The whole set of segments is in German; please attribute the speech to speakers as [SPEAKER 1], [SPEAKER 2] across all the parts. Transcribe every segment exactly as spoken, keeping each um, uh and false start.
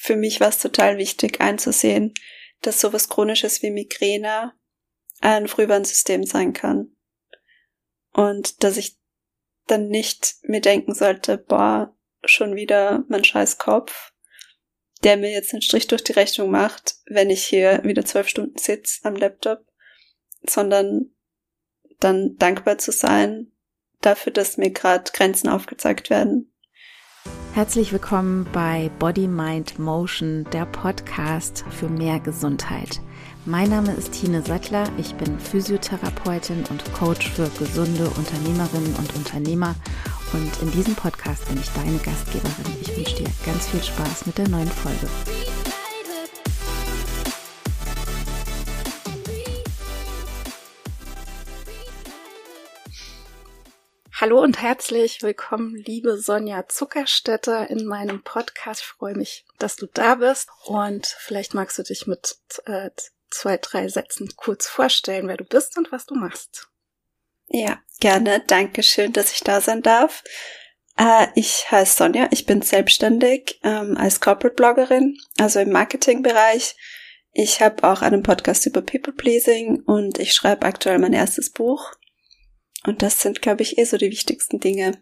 [SPEAKER 1] für mich war es total wichtig einzusehen, dass sowas Chronisches wie Migräne ein Frühwarnsystem sein kann. Und dass ich dann nicht mir denken sollte, boah, schon wieder mein scheiß Kopf, der mir jetzt einen Strich durch die Rechnung macht, wenn ich hier wieder zwölf Stunden sitze am Laptop, sondern dann dankbar zu sein dafür, dass mir gerade Grenzen aufgezeigt werden.
[SPEAKER 2] Herzlich willkommen bei Body, Mind, Motion, der Podcast für mehr Gesundheit. Mein Name ist Tine Sattler, ich bin Physiotherapeutin und Coach für gesunde Unternehmerinnen und Unternehmer und in diesem Podcast bin ich deine Gastgeberin. Ich wünsche dir ganz viel Spaß mit der neuen Folge. Hallo und herzlich willkommen, liebe Sonja Zuckerstetter, in meinem Podcast. Ich freue mich, dass du da bist und vielleicht magst du dich mit äh, zwei, drei Sätzen kurz vorstellen, wer du bist und was du machst.
[SPEAKER 1] Ja, gerne. Dankeschön, dass ich da sein darf. Äh, ich heiße Sonja, ich bin selbstständig ähm, als Corporate Bloggerin, also im Marketingbereich. Ich habe auch einen Podcast über People Pleasing und ich schreibe aktuell mein erstes Buch. Und das sind, glaube ich, eh so die wichtigsten Dinge.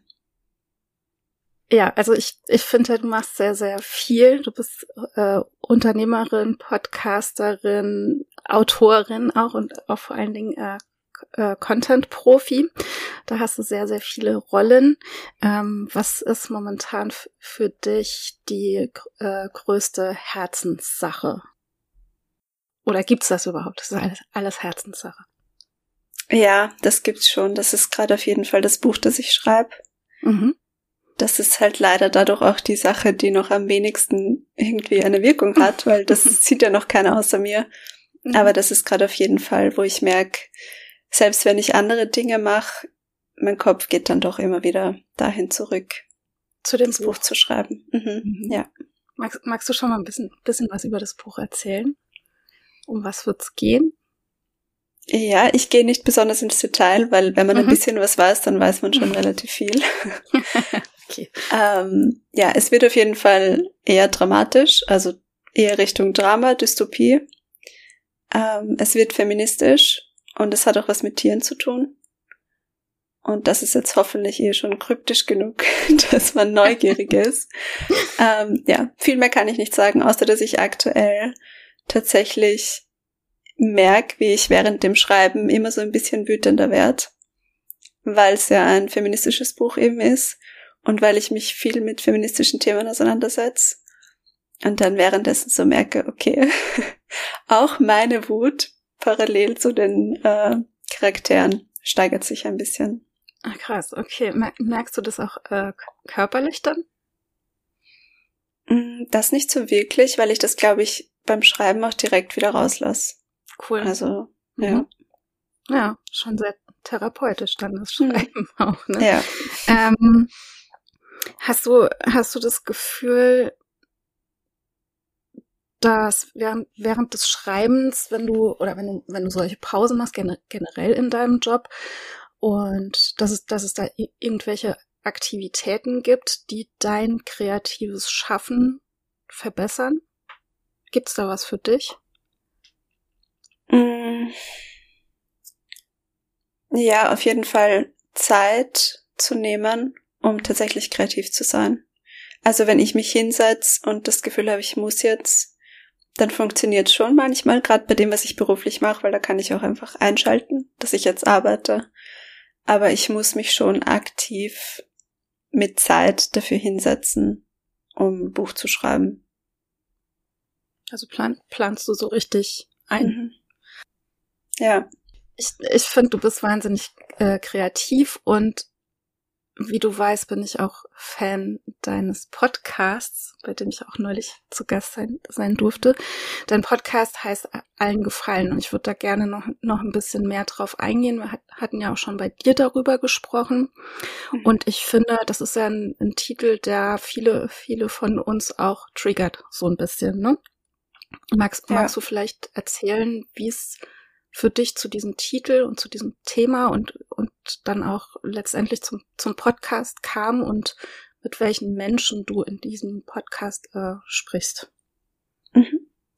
[SPEAKER 2] Ja, also ich ich finde, du machst sehr, sehr viel. Du bist äh, Unternehmerin, Podcasterin, Autorin auch und auch vor allen Dingen äh, äh, Content-Profi. Da hast du sehr, sehr viele Rollen. Ähm, was ist momentan f- für dich die äh, größte Herzenssache? Oder gibt's das überhaupt? Das ist alles, alles Herzenssache.
[SPEAKER 1] Ja, das gibt's schon. Das ist gerade auf jeden Fall das Buch, das ich schreibe.
[SPEAKER 2] Mhm.
[SPEAKER 1] Das ist halt leider dadurch auch die Sache, die noch am wenigsten irgendwie eine Wirkung hat, weil das sieht ja noch keiner außer mir. Mhm. Aber das ist gerade auf jeden Fall, wo ich merke, selbst wenn ich andere Dinge mache, mein Kopf geht dann doch immer wieder dahin zurück,
[SPEAKER 2] zu dem
[SPEAKER 1] das
[SPEAKER 2] Buch.
[SPEAKER 1] Buch zu schreiben. Mhm. Mhm. Ja.
[SPEAKER 2] Magst, magst du schon mal ein bisschen, bisschen was über das Buch erzählen? Um was wird's gehen?
[SPEAKER 1] Ja, ich gehe nicht besonders ins Detail, weil wenn man mhm. ein bisschen was weiß, dann weiß man schon mhm. relativ viel.
[SPEAKER 2] Okay.
[SPEAKER 1] ähm, ja, es wird auf jeden Fall eher dramatisch, also eher Richtung Drama, Dystopie. Ähm, es wird feministisch und es hat auch was mit Tieren zu tun. Und das ist jetzt hoffentlich eh schon kryptisch genug, dass man neugierig ist. ähm, ja, viel mehr kann ich nicht sagen, außer dass ich aktuell tatsächlich merke, wie ich während dem Schreiben immer so ein bisschen wütender werde, weil es ja ein feministisches Buch eben ist und weil ich mich viel mit feministischen Themen auseinandersetze und dann währenddessen so merke, okay, auch meine Wut parallel zu den äh, Charakteren steigert sich ein bisschen.
[SPEAKER 2] Ach krass, okay. Merkst du das auch äh, körperlich dann?
[SPEAKER 1] Das nicht so wirklich, weil ich das, glaube ich, beim Schreiben auch direkt wieder rauslasse.
[SPEAKER 2] Cool.
[SPEAKER 1] Also, ja.
[SPEAKER 2] Mhm. Ja, schon sehr therapeutisch dann das Schreiben mhm. auch, ne?
[SPEAKER 1] Ja.
[SPEAKER 2] Ähm, hast du, hast du das Gefühl, dass während, während des Schreibens, wenn du, oder wenn du, wenn du solche Pausen machst, gen- generell in deinem Job, und dass es, dass es da irgendwelche Aktivitäten gibt, die dein kreatives Schaffen verbessern? Gibt's da was für dich?
[SPEAKER 1] Ja, auf jeden Fall Zeit zu nehmen, um tatsächlich kreativ zu sein. Also wenn ich mich hinsetze und das Gefühl habe, ich muss jetzt, dann funktioniert es schon manchmal, gerade bei dem, was ich beruflich mache, weil da kann ich auch einfach einschalten, dass ich jetzt arbeite. Aber ich muss mich schon aktiv mit Zeit dafür hinsetzen, um ein Buch zu schreiben.
[SPEAKER 2] Also plan, planst du so richtig ein?
[SPEAKER 1] Mhm. Ja.
[SPEAKER 2] Ich, ich finde, du bist wahnsinnig äh, kreativ und wie du weißt, bin ich auch Fan deines Podcasts, bei dem ich auch neulich zu Gast sein, sein durfte. Dein Podcast heißt Allen gefallen und ich würde da gerne noch, noch ein bisschen mehr drauf eingehen. Wir hat, hatten ja auch schon bei dir darüber gesprochen mhm. und ich finde, das ist ja ein, ein Titel, der viele, viele von uns auch triggert, so ein bisschen, ne? Magst, ja. magst du vielleicht erzählen, wie es für dich zu diesem Titel und zu diesem Thema und und dann auch letztendlich zum zum Podcast kam und mit welchen Menschen du in diesem Podcast äh, sprichst?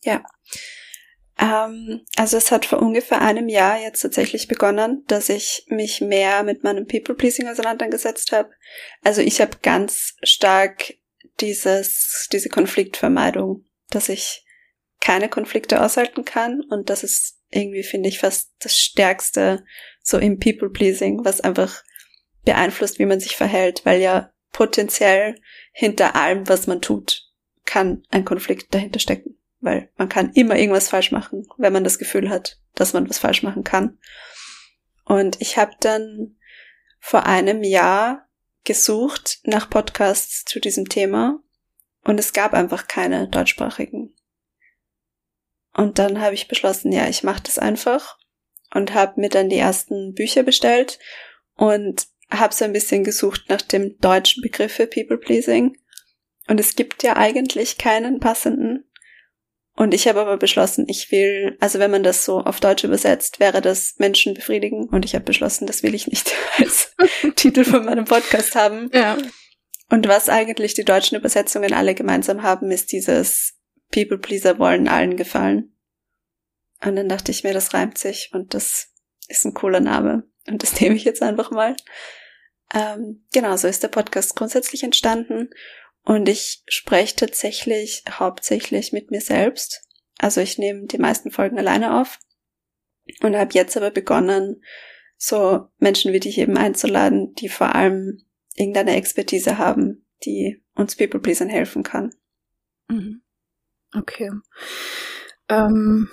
[SPEAKER 1] Ja. Ähm, also es hat vor ungefähr einem Jahr jetzt tatsächlich begonnen, dass ich mich mehr mit meinem People-Pleasing auseinandergesetzt habe. Also ich habe ganz stark dieses, diese Konfliktvermeidung, dass ich keine Konflikte aushalten kann, und das ist irgendwie, finde ich, fast das Stärkste so im People-Pleasing, was einfach beeinflusst, wie man sich verhält, weil ja potenziell hinter allem, was man tut, kann ein Konflikt dahinter stecken, weil man kann immer irgendwas falsch machen, wenn man das Gefühl hat, dass man was falsch machen kann. Und ich habe dann vor einem Jahr gesucht nach Podcasts zu diesem Thema, und es gab einfach keine deutschsprachigen. Und dann habe ich beschlossen, ja, ich mache das einfach, und habe mir dann die ersten Bücher bestellt und habe so ein bisschen gesucht nach dem deutschen Begriff für People-Pleasing. Und es gibt ja eigentlich keinen passenden. Und ich habe aber beschlossen, ich will, also wenn man das so auf Deutsch übersetzt, wäre das Menschen befriedigen. Und ich habe beschlossen, das will ich nicht als Titel von meinem Podcast haben.
[SPEAKER 2] Ja.
[SPEAKER 1] Und was eigentlich die deutschen Übersetzungen alle gemeinsam haben, ist dieses People-Pleaser wollen allen gefallen. Und dann dachte ich mir, das reimt sich und das ist ein cooler Name. Und das nehme ich jetzt einfach mal. Ähm, genau, so ist der Podcast grundsätzlich entstanden. Und ich spreche tatsächlich hauptsächlich mit mir selbst. Also ich nehme die meisten Folgen alleine auf. Und habe jetzt aber begonnen, so Menschen wie dich eben einzuladen, die vor allem irgendeine Expertise haben, die uns People-Pleasern helfen kann.
[SPEAKER 2] Mhm. Okay. Ähm,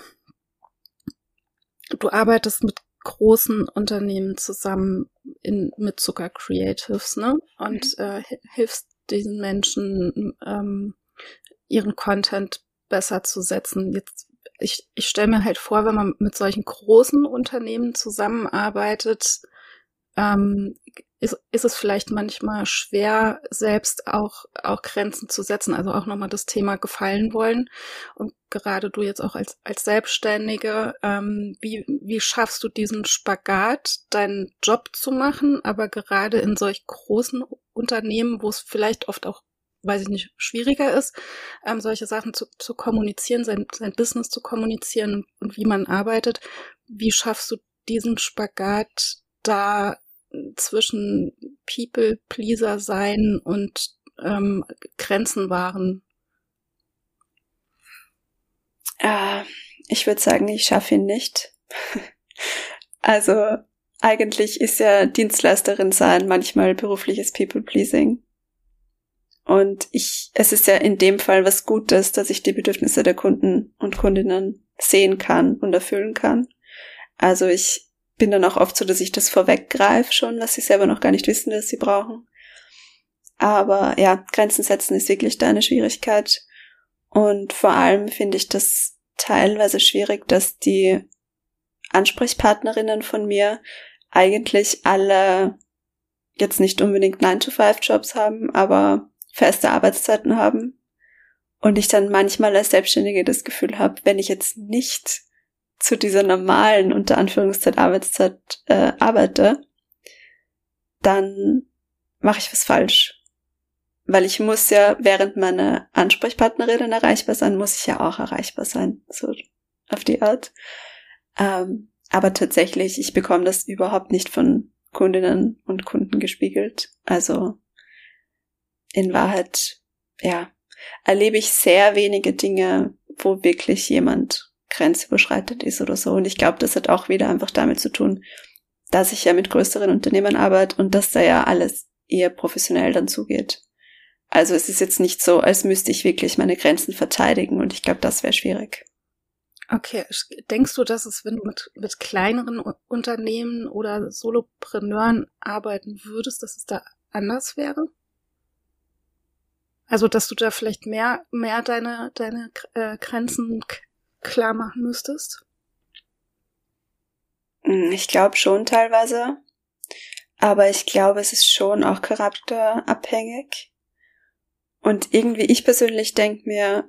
[SPEAKER 2] du arbeitest mit großen Unternehmen zusammen in, mit Zucker Creatives, ne? Und mhm. äh, hilfst diesen Menschen, ähm, ihren Content besser zu setzen. Jetzt, ich, ich stelle mir halt vor, wenn man mit solchen großen Unternehmen zusammenarbeitet, ähm, ist, ist es vielleicht manchmal schwer, selbst auch, auch Grenzen zu setzen, also auch nochmal das Thema gefallen wollen. Und gerade du jetzt auch als, als Selbstständige, ähm, wie, wie schaffst du diesen Spagat, deinen Job zu machen, aber gerade in solch großen Unternehmen, wo es vielleicht oft auch, weiß ich nicht, schwieriger ist, ähm, solche Sachen zu, zu kommunizieren, sein, sein Business zu kommunizieren und, und wie man arbeitet, wie schaffst du diesen Spagat da zwischen People-Pleaser sein und ähm, Grenzen wahren?
[SPEAKER 1] Äh, ich würde sagen, ich schaffe ihn nicht. Also eigentlich ist ja Dienstleisterin sein manchmal berufliches People-Pleasing. Und ich, es ist ja in dem Fall was Gutes, dass ich die Bedürfnisse der Kunden und Kundinnen sehen kann und erfüllen kann. Also ich bin dann auch oft so, dass ich das vorweggreife schon, was sie selber noch gar nicht wissen, dass sie brauchen. Aber ja, Grenzen setzen ist wirklich da eine Schwierigkeit. Und vor allem finde ich das teilweise schwierig, dass die Ansprechpartnerinnen von mir eigentlich alle jetzt nicht unbedingt nine to five Jobs haben, aber feste Arbeitszeiten haben. Und ich dann manchmal als Selbstständige das Gefühl habe, wenn ich jetzt nicht zu dieser normalen, unter Anführungszeit, Arbeitszeit äh, arbeite, dann mache ich was falsch. Weil ich muss ja, während meine Ansprechpartnerinnen erreichbar sein, muss ich ja auch erreichbar sein, so auf die Art. Ähm, aber tatsächlich, ich bekomme das überhaupt nicht von Kundinnen und Kunden gespiegelt. Also in Wahrheit, ja, erlebe ich sehr wenige Dinge, wo wirklich jemand grenzüberschreitend ist oder so. Und ich glaube, das hat auch wieder einfach damit zu tun, dass ich ja mit größeren Unternehmen arbeite und dass da ja alles eher professionell dann zugeht. Also es ist jetzt nicht so, als müsste ich wirklich meine Grenzen verteidigen, und ich glaube, das wäre schwierig.
[SPEAKER 2] Okay, denkst du, dass es, wenn du mit, mit kleineren Unternehmen oder Solopreneuren arbeiten würdest, dass es da anders wäre? Also, dass du da vielleicht mehr, mehr deine, deine äh, Grenzen k- klar machen müsstest?
[SPEAKER 1] Ich glaube schon teilweise, aber ich glaube, es ist schon auch charakterabhängig. Und irgendwie, ich persönlich denke mir,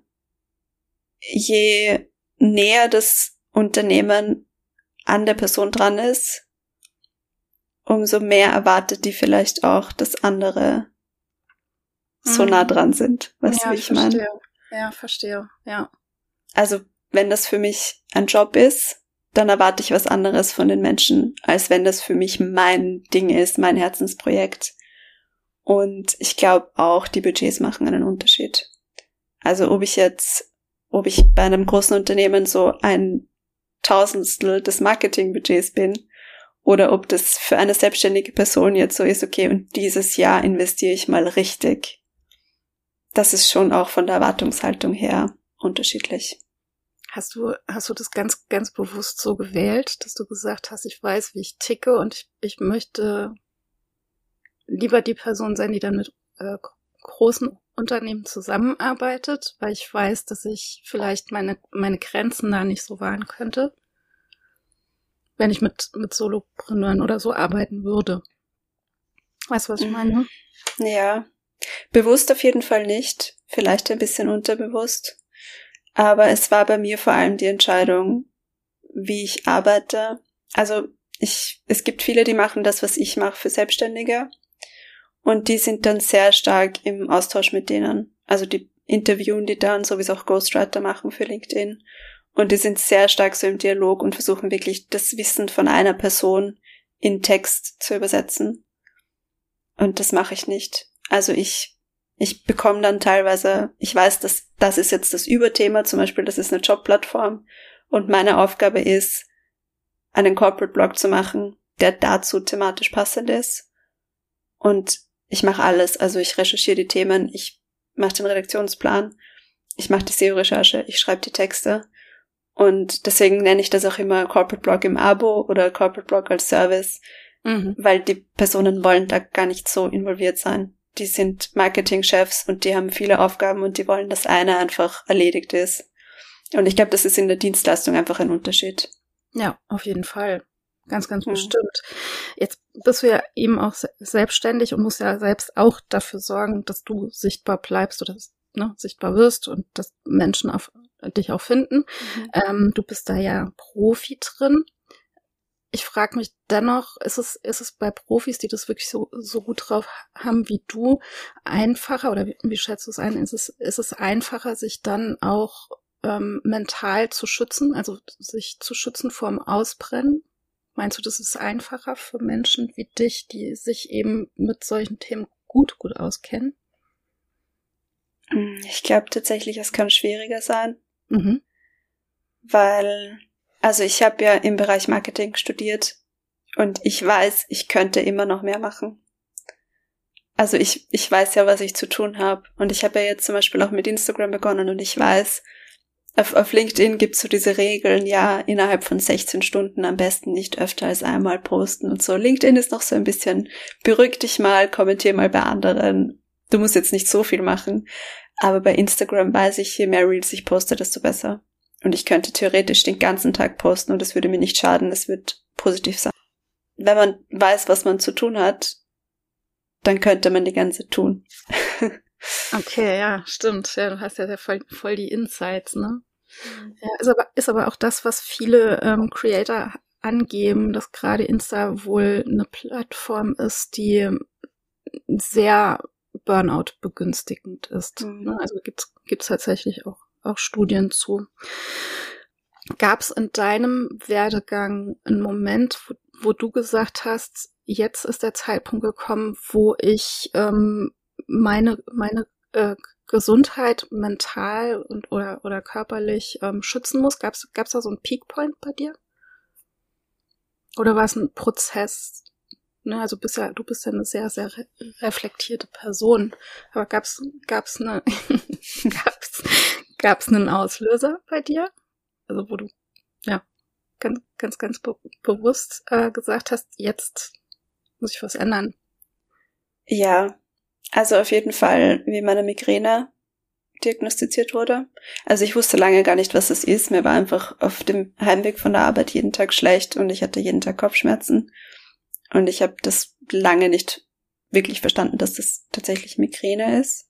[SPEAKER 1] je näher das Unternehmen an der Person dran ist, umso mehr erwartet die vielleicht auch, dass andere so nah dran sind. Weißt du,
[SPEAKER 2] Ja,
[SPEAKER 1] wie ich meine?
[SPEAKER 2] Ja, verstehe, ja.
[SPEAKER 1] Also wenn das für mich ein Job ist, dann erwarte ich was anderes von den Menschen, als wenn das für mich mein Ding ist, mein Herzensprojekt. Und ich glaube auch, die Budgets machen einen Unterschied. Also ob ich jetzt, ob ich bei einem großen Unternehmen so ein Tausendstel des Marketingbudgets bin oder ob das für eine selbstständige Person jetzt so ist, okay, und dieses Jahr investiere ich mal richtig. Das ist schon auch von der Erwartungshaltung her unterschiedlich.
[SPEAKER 2] Hast du, hast du das ganz, ganz bewusst so gewählt, dass du gesagt hast, ich weiß, wie ich ticke und ich, ich möchte lieber die Person sein, die dann mit äh, großen Unternehmen zusammenarbeitet, weil ich weiß, dass ich vielleicht meine, meine Grenzen da nicht so wahren könnte, wenn ich mit, mit Solopreneuren oder so arbeiten würde. Weißt du, was ich meine?
[SPEAKER 1] Ja, bewusst auf jeden Fall nicht, vielleicht ein bisschen unterbewusst. Aber es war bei mir vor allem die Entscheidung, wie ich arbeite. Also ich, es gibt viele, die machen das, was ich mache, für Selbstständige. Und die sind dann sehr stark im Austausch mit denen. Also die interviewen die dann, so wie es auch Ghostwriter machen für LinkedIn. Und die sind sehr stark so im Dialog und versuchen wirklich das Wissen von einer Person in Text zu übersetzen. Und das mache ich nicht. Also ich Ich bekomme dann teilweise, ich weiß, dass das ist jetzt das Überthema, zum Beispiel, das ist eine Jobplattform und meine Aufgabe ist, einen Corporate-Blog zu machen, der dazu thematisch passend ist. Und ich mache alles, also ich recherchiere die Themen, ich mache den Redaktionsplan, ich mache die S E O-Recherche, ich schreibe die Texte und deswegen nenne ich das auch immer Corporate-Blog im Abo oder Corporate-Blog als Service, mhm. weil die Personen wollen da gar nicht so involviert sein. Die sind Marketingchefs und die haben viele Aufgaben und die wollen, dass eine einfach erledigt ist. Und ich glaube, das ist in der Dienstleistung einfach ein Unterschied.
[SPEAKER 2] Ja, auf jeden Fall. Ganz, ganz mhm. bestimmt. Jetzt bist du ja eben auch selbstständig und musst ja selbst auch dafür sorgen, dass du sichtbar bleibst oder ne, sichtbar wirst und dass Menschen auf dich auch finden. Mhm. Ähm, du bist da ja Profi drin. Ich frage mich dennoch, ist es, ist es bei Profis, die das wirklich so, so gut drauf haben wie du, einfacher, oder wie, wie schätzt du es ein, ist es, ist es einfacher, sich dann auch ähm, mental zu schützen, also sich zu schützen vorm Ausbrennen? Meinst du, das ist einfacher für Menschen wie dich, die sich eben mit solchen Themen gut, gut auskennen?
[SPEAKER 1] Ich glaube tatsächlich, es kann schwieriger sein,
[SPEAKER 2] mhm.
[SPEAKER 1] weil... Also ich habe ja im Bereich Marketing studiert und ich weiß, ich könnte immer noch mehr machen. Also ich ich weiß ja, was ich zu tun habe. Und ich habe ja jetzt zum Beispiel auch mit Instagram begonnen und ich weiß, auf, auf LinkedIn gibt's so diese Regeln, ja, innerhalb von sechzehn Stunden am besten nicht öfter als einmal posten und so. LinkedIn ist noch so ein bisschen, beruhig dich mal, kommentier mal bei anderen. Du musst jetzt nicht so viel machen. Aber bei Instagram weiß ich, je mehr Reels ich poste, desto besser. Und ich könnte theoretisch den ganzen Tag posten und es würde mir nicht schaden, es wird positiv sein. Wenn man weiß, was man zu tun hat, dann könnte man die ganze tun.
[SPEAKER 2] Okay, ja, stimmt. Ja, du hast ja voll, voll die Insights, ne? Mhm. Ja, ist aber, ist aber auch das, was viele ähm, Creator angeben, dass gerade Insta wohl eine Plattform ist, die sehr Burnout begünstigend ist. Mhm. Ne? Also gibt's, gibt's tatsächlich auch auch Studien zu. Gab es in deinem Werdegang einen Moment, wo, wo du gesagt hast, jetzt ist der Zeitpunkt gekommen, wo ich ähm, meine meine äh, Gesundheit mental und oder oder körperlich ähm, schützen muss? Gab es gab's da so einen Peakpoint bei dir? Oder war es ein Prozess? Ne, also bist ja, du bist ja eine sehr, sehr re- reflektierte Person. Aber gab's gab's eine gab's Gab es einen Auslöser bei dir? Also wo du ja ganz, ganz, ganz be- bewusst äh, gesagt hast, jetzt muss ich was ändern.
[SPEAKER 1] Ja, also auf jeden Fall, wie meine Migräne diagnostiziert wurde. Also ich wusste lange gar nicht, was es ist. Mir war einfach auf dem Heimweg von der Arbeit jeden Tag schlecht und ich hatte jeden Tag Kopfschmerzen. Und ich habe das lange nicht wirklich verstanden, dass das tatsächlich Migräne ist.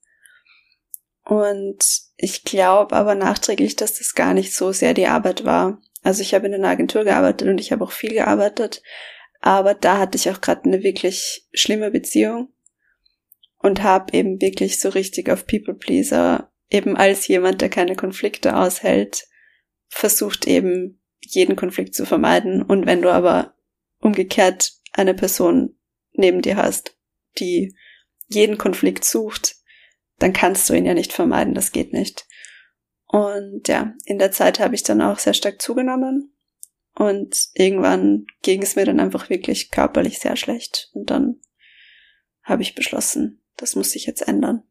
[SPEAKER 1] Und ich glaube aber nachträglich, dass das gar nicht so sehr die Arbeit war. Also ich habe in einer Agentur gearbeitet und ich habe auch viel gearbeitet, aber da hatte ich auch gerade eine wirklich schlimme Beziehung und habe eben wirklich so richtig auf People-Pleaser, eben als jemand, der keine Konflikte aushält, versucht eben, jeden Konflikt zu vermeiden. Und wenn du aber umgekehrt eine Person neben dir hast, die jeden Konflikt sucht, dann kannst du ihn ja nicht vermeiden, das geht nicht. Und ja, in der Zeit habe ich dann auch sehr stark zugenommen und irgendwann ging es mir dann einfach wirklich körperlich sehr schlecht und dann habe ich beschlossen, das muss sich jetzt ändern.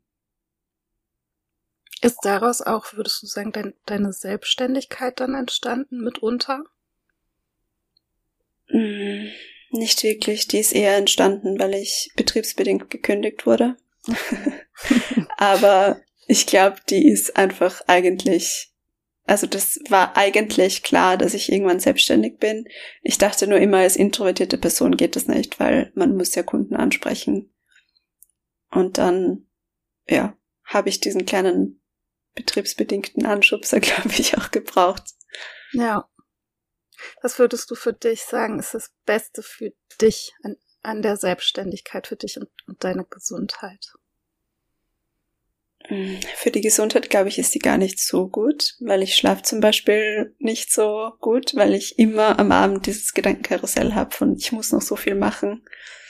[SPEAKER 2] Ist daraus auch, würdest du sagen, dein, deine Selbstständigkeit dann entstanden mitunter?
[SPEAKER 1] Mm, nicht wirklich, die ist eher entstanden, weil ich betriebsbedingt gekündigt wurde. Aber ich glaube, die ist einfach eigentlich, also das war eigentlich klar, dass ich irgendwann selbstständig bin. Ich dachte nur immer, als introvertierte Person geht das nicht, weil man muss ja Kunden ansprechen. Und dann, ja, habe ich diesen kleinen betriebsbedingten Anschubser, glaube ich, auch gebraucht.
[SPEAKER 2] Ja. Was würdest du für dich sagen, ist das Beste für dich an, an der Selbstständigkeit, für dich und, und deine Gesundheit?
[SPEAKER 1] Für die Gesundheit, glaube ich, ist die gar nicht so gut, weil ich schlafe zum Beispiel nicht so gut, weil ich immer am Abend dieses Gedankenkarussell habe von, ich muss noch so viel machen.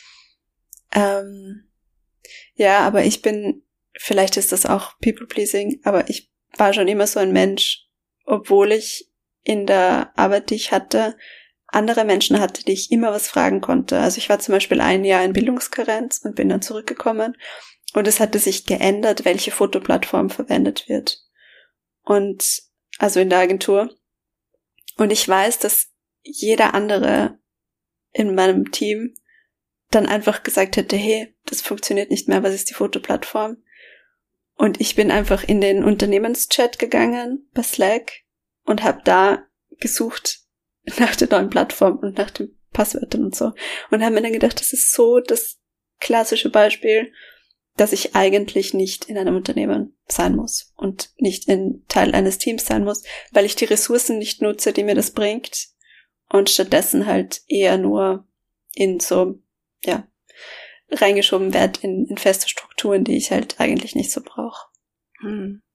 [SPEAKER 1] Ähm, ja, aber ich bin, vielleicht ist das auch People-Pleasing, aber ich war schon immer so ein Mensch, obwohl ich in der Arbeit, die ich hatte, andere Menschen hatte, die ich immer was fragen konnte. Also ich war zum Beispiel ein Jahr in Bildungskarenz und bin dann zurückgekommen. Und es hatte sich geändert, welche Fotoplattform verwendet wird. Und, also in der Agentur. Und ich weiß, dass jeder andere in meinem Team dann einfach gesagt hätte, hey, das funktioniert nicht mehr, was ist die Fotoplattform? Und ich bin einfach in den Unternehmenschat gegangen, bei Slack, und habe da gesucht nach der neuen Plattform und nach den Passwörtern und so. Und habe mir dann gedacht, das ist so das klassische Beispiel, dass ich eigentlich nicht in einem Unternehmen sein muss und nicht in Teil eines Teams sein muss, weil ich die Ressourcen nicht nutze, die mir das bringt und stattdessen halt eher nur in so, ja, reingeschoben werde in, in feste Strukturen, die ich halt eigentlich nicht so brauche.
[SPEAKER 2] Hm.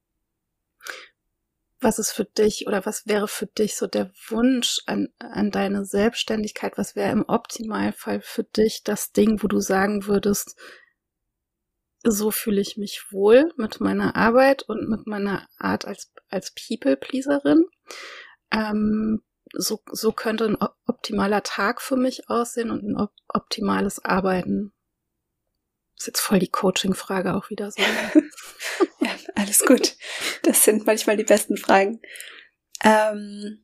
[SPEAKER 2] Was ist für dich oder was wäre für dich so der Wunsch an, an deine Selbstständigkeit? Was wäre im Optimalfall für dich das Ding, wo du sagen würdest, so fühle ich mich wohl mit meiner Arbeit und mit meiner Art als, als People-Pleaserin. Ähm, so, so könnte ein optimaler Tag für mich aussehen und ein op- optimales Arbeiten. Ist jetzt voll die Coaching-Frage auch wieder so.
[SPEAKER 1] Ja, alles gut. Das sind manchmal die besten Fragen. Ähm,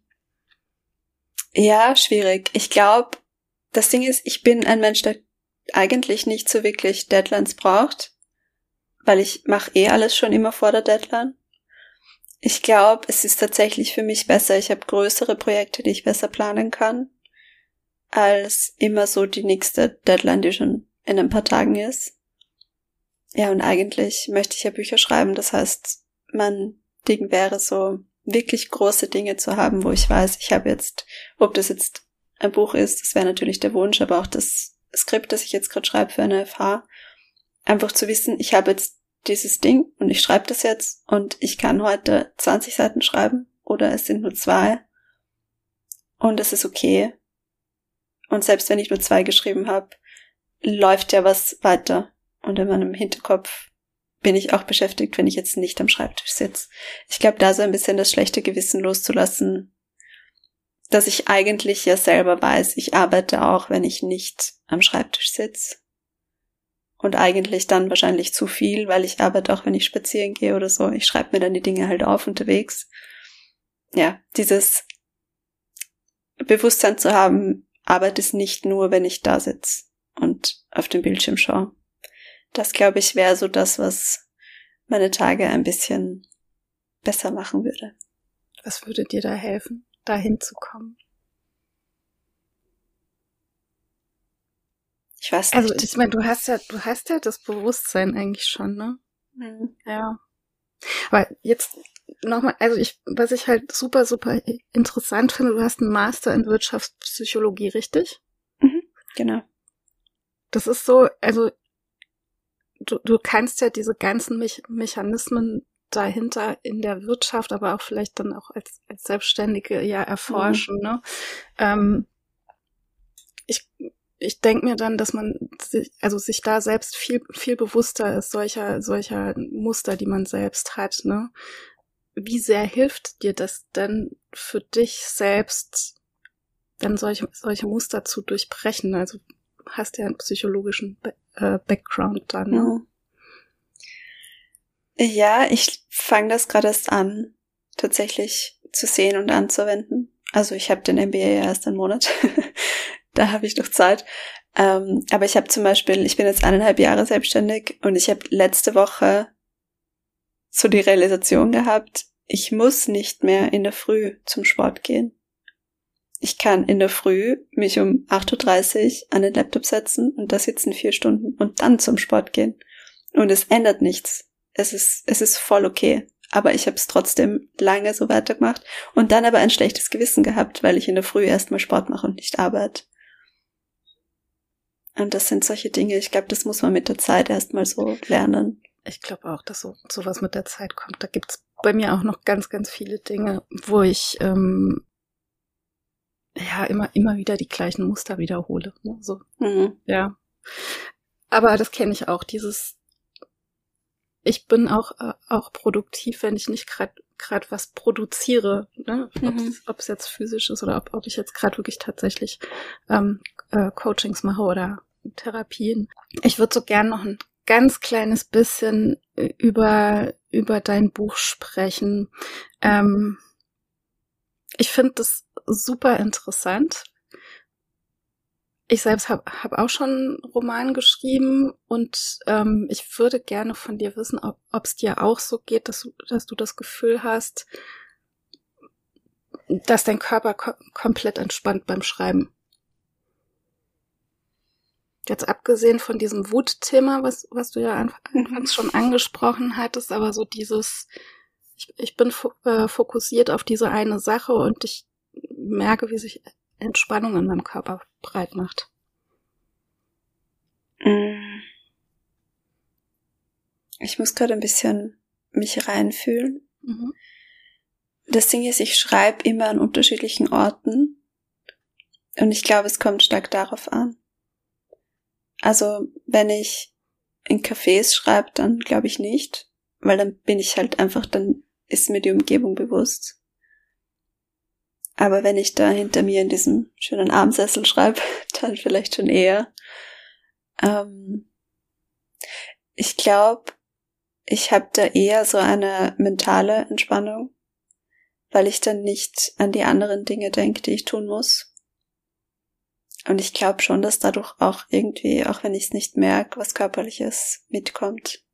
[SPEAKER 1] ja, schwierig. Ich glaube, das Ding ist, ich bin ein Mensch, der eigentlich nicht so wirklich Deadlines braucht, weil ich mache eh alles schon immer vor der Deadline. Ich glaube, es ist tatsächlich für mich besser, ich habe größere Projekte, die ich besser planen kann, als immer so die nächste Deadline, die schon in ein paar Tagen ist. Ja, und eigentlich möchte ich ja Bücher schreiben, das heißt, mein Ding wäre so, wirklich große Dinge zu haben, wo ich weiß, ich habe jetzt, ob das jetzt ein Buch ist, das wäre natürlich der Wunsch, aber auch das Skript, das ich jetzt gerade schreibe für eine F H, einfach zu wissen, ich habe jetzt dieses Ding und ich schreibe das jetzt und ich kann heute zwanzig Seiten schreiben oder es sind nur zwei und es ist okay. Und selbst wenn ich nur zwei geschrieben habe, läuft ja was weiter. Und in meinem Hinterkopf bin ich auch beschäftigt, wenn ich jetzt nicht am Schreibtisch sitze. Ich glaube, da so ein bisschen das schlechte Gewissen loszulassen, dass ich eigentlich ja selber weiß, ich arbeite auch, wenn ich nicht am Schreibtisch sitze. Und eigentlich dann wahrscheinlich zu viel, weil ich arbeite auch, wenn ich spazieren gehe oder so. Ich schreibe mir dann die Dinge halt auf unterwegs. Ja, dieses Bewusstsein zu haben, Arbeit ist nicht nur, wenn ich da sitze und auf den Bildschirm schaue. Das, glaube ich, wäre so das, was meine Tage ein bisschen besser machen würde.
[SPEAKER 2] Was würde dir da helfen, da hinzukommen?
[SPEAKER 1] Ich weiß nicht.
[SPEAKER 2] Also ich meine, du hast ja, du hast ja das Bewusstsein eigentlich schon, ne?
[SPEAKER 1] Mhm.
[SPEAKER 2] Ja. Aber jetzt nochmal, also ich, was ich halt super, super interessant finde, du hast einen Master in Wirtschaftspsychologie, richtig?
[SPEAKER 1] Mhm, genau.
[SPEAKER 2] Das ist so, also du, du kannst ja diese ganzen Me- Mechanismen dahinter in der Wirtschaft, aber auch vielleicht dann auch als, als Selbstständige ja erforschen. Mhm. Ne? Ähm, ich ich denke mir dann, dass man sich, also sich da selbst viel viel bewusster ist, solcher solcher Muster, die man selbst hat. Ne? Wie sehr hilft dir das denn für dich selbst, dann solche solche Muster zu durchbrechen? Also hast ja einen psychologischen Be- äh, Background dann. Ne?
[SPEAKER 1] Mhm. Ja, ich fange das gerade erst an, tatsächlich zu sehen und anzuwenden. Also ich habe den M B A ja erst einen Monat. Da habe ich noch Zeit. Ähm, aber ich habe zum Beispiel, ich bin jetzt eineinhalb Jahre selbstständig und ich habe letzte Woche so die Realisation gehabt, ich muss nicht mehr in der Früh zum Sport gehen. Ich kann in der Früh mich um acht Uhr dreißig an den Laptop setzen und da sitzen vier Stunden und dann zum Sport gehen. Und es ändert nichts. Es ist, es ist voll okay. Aber ich habe es trotzdem lange so weitergemacht und dann aber ein schlechtes Gewissen gehabt, weil ich in der Früh erstmal Sport mache und nicht arbeite. Und das sind solche Dinge, ich glaube, das muss man mit der Zeit erstmal so lernen.
[SPEAKER 2] Ich glaube auch, dass so sowas mit der Zeit kommt. Da gibt's bei mir auch noch ganz, ganz viele Dinge, wo ich ähm, ja immer immer wieder die gleichen Muster wiederhole. Ne? So, mhm. Ja. Aber das kenne ich auch, dieses ich bin auch äh, auch produktiv, wenn ich nicht gerade gerade was produziere, ne? Mhm. Ob es jetzt physisch ist oder ob, ob ich jetzt gerade wirklich tatsächlich ähm, äh, Coachings mache oder Therapien. Ich würde so gern noch ein ganz kleines bisschen über über dein Buch sprechen. Ähm, ich finde das super interessant. Ich selbst habe hab auch schon einen Roman geschrieben und ähm, ich würde gerne von dir wissen, ob es dir auch so geht, dass du, dass du das Gefühl hast, dass dein Körper ko- komplett entspannt beim Schreiben. Jetzt abgesehen von diesem Wutthema, was was du ja anfangs schon angesprochen hattest, aber so dieses, ich, ich bin fo- äh, fokussiert auf diese eine Sache und ich merke, wie sich Entspannung in meinem Körper breit macht.
[SPEAKER 1] Ich muss gerade ein bisschen mich reinfühlen. Mhm. Das Ding ist, ich schreibe immer an unterschiedlichen Orten und ich glaube, es kommt stark darauf an. Also, wenn ich in Cafés schreibe, dann glaube ich nicht, weil dann bin ich halt einfach, dann ist mir die Umgebung bewusst. Aber wenn ich da hinter mir in diesem schönen Armsessel schreibe, dann vielleicht schon eher. Ähm, ich glaube, ich habe da eher so eine mentale Entspannung, weil ich dann nicht an die anderen Dinge denke, die ich tun muss. Und ich glaube schon, dass dadurch auch irgendwie, auch wenn ich es nicht merke, was Körperliches mitkommt.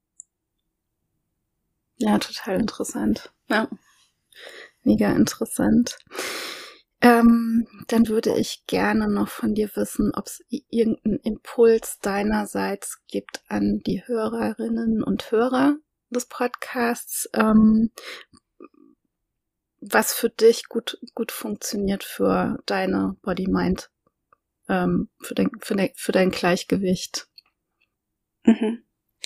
[SPEAKER 2] Ja, total interessant. Ja, mega interessant. Ähm, dann würde ich gerne noch von dir wissen, ob es irgendeinen Impuls deinerseits gibt an die Hörerinnen und Hörer des Podcasts, ähm, was für dich gut gut funktioniert für deine Body-Mind, ähm, für dein für dein, für dein Gleichgewicht.
[SPEAKER 1] Mhm.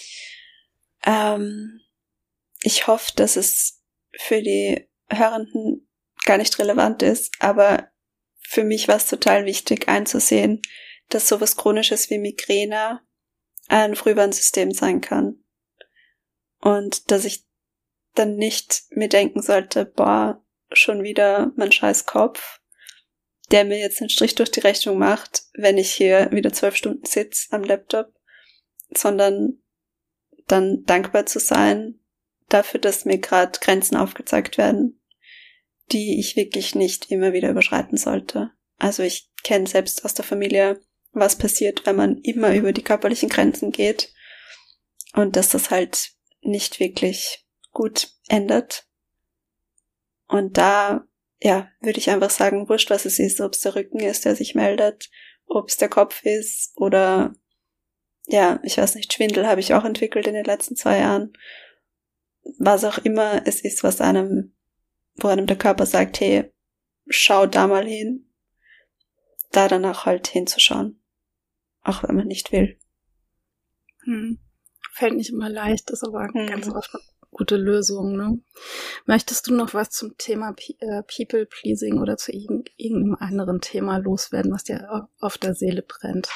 [SPEAKER 1] Ähm, ich hoffe, dass es für die Hörenden gar nicht relevant ist, aber für mich war es total wichtig einzusehen, dass sowas Chronisches wie Migräne ein Frühwarnsystem sein kann. Und dass ich dann nicht mir denken sollte, boah, schon wieder mein scheiß Kopf, der mir jetzt einen Strich durch die Rechnung macht, wenn ich hier wieder zwölf Stunden sitze am Laptop, sondern dann dankbar zu sein dafür, dass mir gerade Grenzen aufgezeigt werden, die ich wirklich nicht immer wieder überschreiten sollte. Also ich kenne selbst aus der Familie, was passiert, wenn man immer über die körperlichen Grenzen geht und dass das halt nicht wirklich gut endet. Und da, ja, würde ich einfach sagen, wurscht, was es ist, ob es der Rücken ist, der sich meldet, ob es der Kopf ist oder, ja, ich weiß nicht, Schwindel habe ich auch entwickelt in den letzten zwei Jahren. Was auch immer es ist, was einem, wo einem der Körper sagt, hey, schau da mal hin, da danach halt hinzuschauen. Auch wenn man nicht will.
[SPEAKER 2] Hm. Fällt nicht immer leicht, ist aber hm. ganz oft gute Lösung, ne? Möchtest du noch was zum Thema P- äh, People-Pleasing oder zu irg- irgendeinem anderen Thema loswerden, was dir auf der Seele brennt?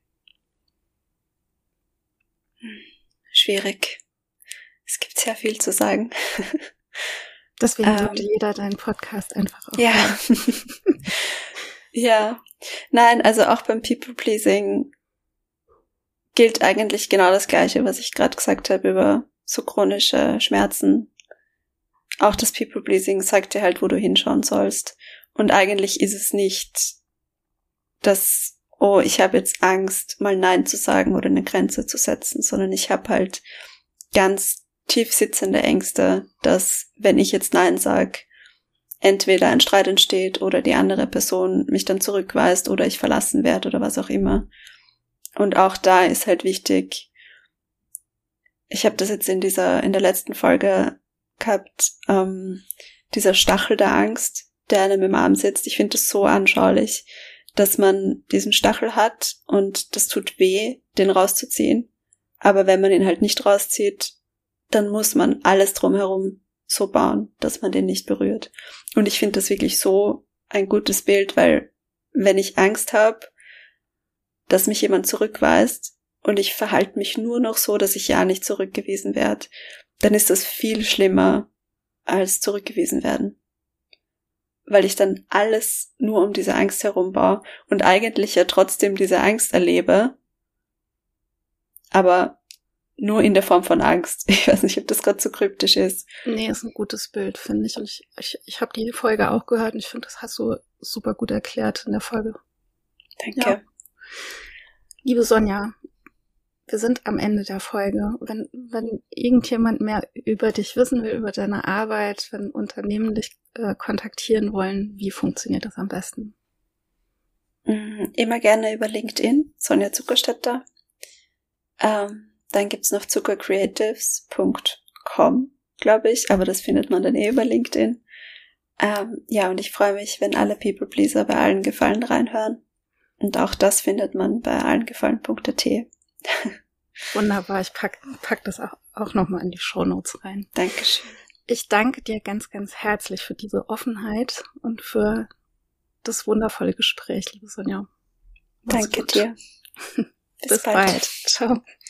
[SPEAKER 1] Schwierig. Es gibt sehr viel zu sagen.
[SPEAKER 2] Deswegen
[SPEAKER 1] ähm,
[SPEAKER 2] sollte jeder deinen Podcast einfach auch
[SPEAKER 1] Ja.
[SPEAKER 2] hören.
[SPEAKER 1] Ja. Nein, also auch beim People-Pleasing gilt eigentlich genau das Gleiche, was ich gerade gesagt habe über so chronische Schmerzen. Auch das People-Pleasing sagt dir halt, wo du hinschauen sollst. Und eigentlich ist es nicht, dass, oh, ich habe jetzt Angst, mal Nein zu sagen oder eine Grenze zu setzen, sondern ich habe halt ganz tief sitzende Ängste, dass, wenn ich jetzt Nein sage, entweder ein Streit entsteht oder die andere Person mich dann zurückweist oder ich verlassen werde oder was auch immer. Und auch da ist halt wichtig, ich habe das jetzt in dieser, in der letzten Folge gehabt, ähm, dieser Stachel der Angst, der einem im Arm sitzt. Ich finde das so anschaulich, dass man diesen Stachel hat und das tut weh, den rauszuziehen. Aber wenn man ihn halt nicht rauszieht, dann muss man alles drumherum so bauen, dass man den nicht berührt. Und ich finde das wirklich so ein gutes Bild, weil wenn ich Angst habe, dass mich jemand zurückweist und ich verhalte mich nur noch so, dass ich ja nicht zurückgewiesen werde, dann ist das viel schlimmer als zurückgewiesen werden. Weil ich dann alles nur um diese Angst herum baue und eigentlich ja trotzdem diese Angst erlebe, aber nur in der Form von Angst. Ich weiß nicht, ob das gerade so kryptisch ist.
[SPEAKER 2] Nee, ist ein gutes Bild, finde ich. Und ich, ich, ich habe die Folge auch gehört und ich finde, das hast du super gut erklärt in der Folge.
[SPEAKER 1] Danke.
[SPEAKER 2] Ja. Liebe Sonja, wir sind am Ende der Folge. Wenn, wenn irgendjemand mehr über dich wissen will, über deine Arbeit, wenn Unternehmen dich äh, kontaktieren wollen, wie funktioniert das am besten?
[SPEAKER 1] Immer gerne über LinkedIn, Sonja Zuckerstetter. Ähm, dann gibt's noch zuckercreatives Punkt com, glaube ich, aber das findet man dann eh über LinkedIn. Ähm, ja, und ich freue mich, wenn alle People Pleaser bei allen Gefallen reinhören. Und auch das findet man bei allengefallen punkt a t.
[SPEAKER 2] Wunderbar, ich pack, pack das auch, auch nochmal in die Shownotes rein.
[SPEAKER 1] Dankeschön.
[SPEAKER 2] Ich danke dir ganz, ganz herzlich für diese Offenheit und für das wundervolle Gespräch, liebe Sonja. Mach's
[SPEAKER 1] Danke
[SPEAKER 2] gut.
[SPEAKER 1] dir.
[SPEAKER 2] Bis, Bis bald. bald. Ciao.